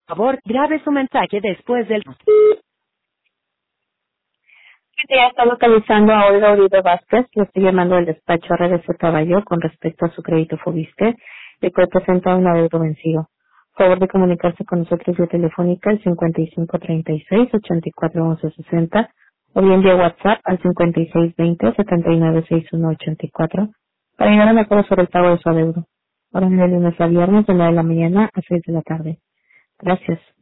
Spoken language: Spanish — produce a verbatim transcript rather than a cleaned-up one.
Por favor, grabe su mensaje después del... Ya está localizando a Olga Uribe Vázquez. Le estoy llamando del despacho R D C Caballo con respecto a su crédito Fobiste, de cual presenta un adeudo vencido. Favor de comunicarse con nosotros vía telefónica al cincuenta y cinco treinta y seis, ochenta y cuatro once sesenta o bien vía WhatsApp al cincuenta y seis veinte, setenta y nueve sesenta y uno ochenta y cuatro para llegar a un acuerdo sobre el pago de su adeudo. Ahora de lunes a viernes de nueve de la mañana a seis de la tarde. Gracias.